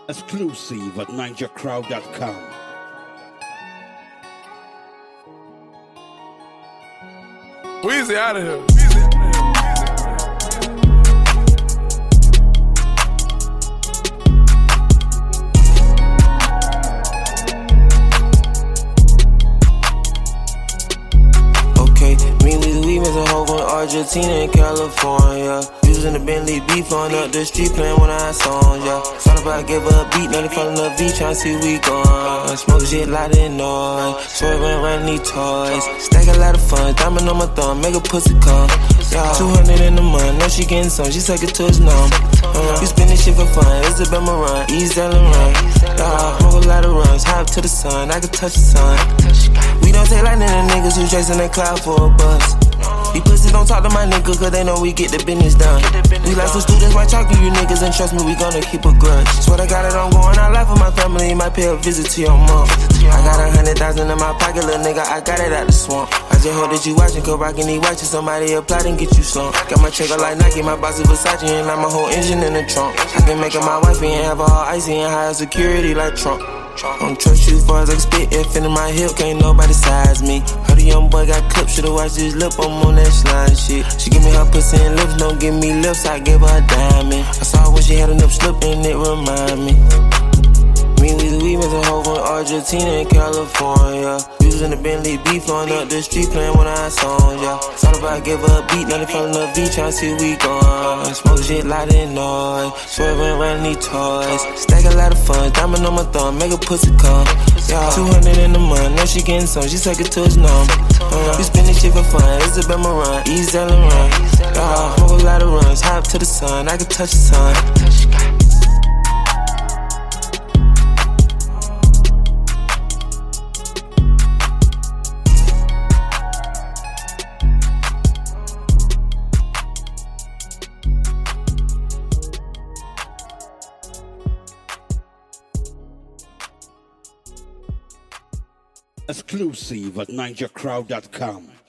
Exclusive at NinjaCrowd.com. Weezy out of here. Okay, me with we was a hoe from Argentina and California. We was in the Bentley beef on up the street playing one of our songs, yeah. Thought about give her a beat, now they falling up V, tryna see we gone. Smoke shit loud and noise, swerving around these toys. Stack a lot of fun, diamond on my thumb, make a pussy come. Yeah, 200 in the month, know she getting some, she suck it to his numb. You spend this shit for fun, it's a Bama run, East Allen run. Yeah, smoke a lot of runs, high up to the sun, I can touch the sun. We don't take like none of niggas who chasing the cloud for a bus. These pussies don't talk to my nigga cause they know we get the business done. We like some students, might talk to you niggas and trust me, we gonna keep a grudge. Swear to God, it don't go on our life for my family, might pay a visit to your mom. I got 100,000 in my pocket, little nigga, I got it out the swamp. I just hope that you watching, cause rockin' these watches, somebody apply and get you slumped. Got my check up like Nike, my boss is Versace, and like my whole engine in the trunk. I can make her my wife and have her all icy and high security like Trump. Don't trust you far as I can spit, if in my hip, can't nobody size me. Heard a young boy got clipped, should've watched his lip, I'm on that slime shit. She give me her pussy and lips, don't give me lips, I gave her a diamond. I saw her when she had a nip slip and it remind me. Me with we was a hoe from Argentina and California. We was in the Bentley beef on up the street playing one of our songs, yeah. Thought about give her a beat, now they falling up V, tryna see we gone. Smoke shit loud and noise, swerving around these toys. Stack a lot of fun, diamond on my thumb, make a pussy come. Yeah, 200 in the month, know she getting some, she suck it to his numb. We spend this shit for fun, it's a Bama run, East Allen run. Yeah, smoke a lot of runs, high up to the sun, I can touch the sun. Exclusive at NinjaCrowd.com.